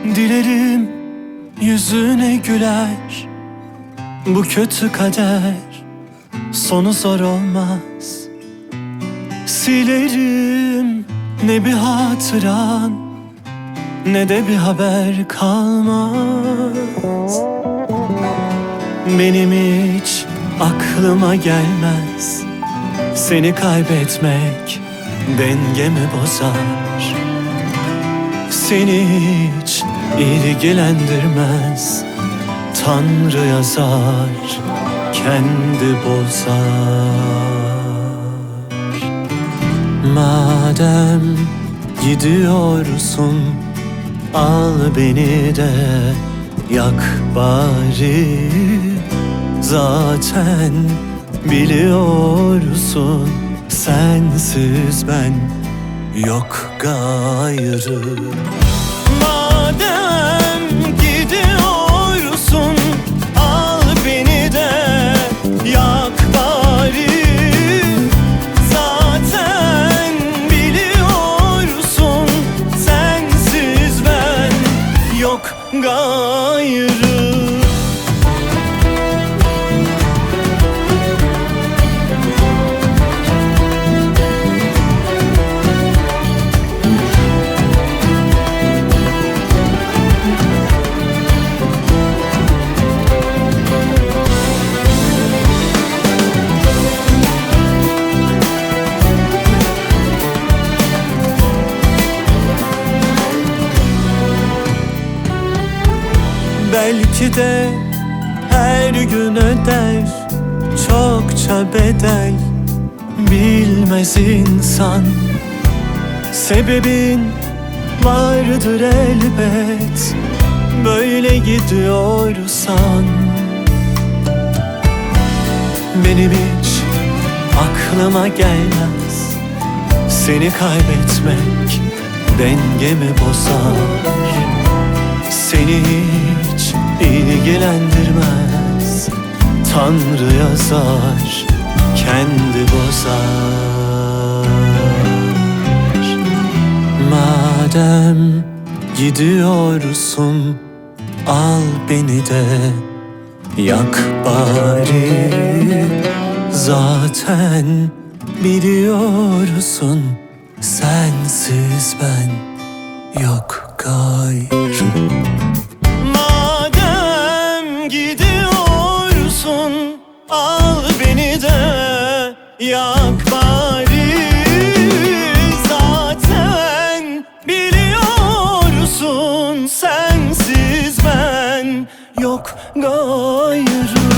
Dilerim yüzüne güler bu kötü kader, sonu zor olmaz. Silerim ne bir hatıran ne de bir haber kalmaz. Benim hiç aklıma gelmez seni kaybetmek dengemi bozar. Seni hiç ilgilendirmez, Tanrı yazar, kendi bozar. Madem gidiyorsun, al beni de yak bari. Zaten biliyorsun, sensiz ben yok gayrı. Madem gidiyorsun, al beni de yak bari. Zaten biliyorsun, sensiz ben yok gayrı. Belki de her gün öder çokça bedel, bilmez insan. Sebebin vardır elbet, böyle gidiyorsan. Benim hiç aklıma gelmez seni kaybetmek dengemi bozar. Seni hiç ilgilendirmez, Tanrı yazar, kendi bozar. Madem gidiyorsun, al beni de yak bari. Zaten biliyorsun, sensiz ben yok gayrı. Madem gidiyorsun, al beni de yak bari. Zaten biliyorsun, sensiz ben yok gayrı.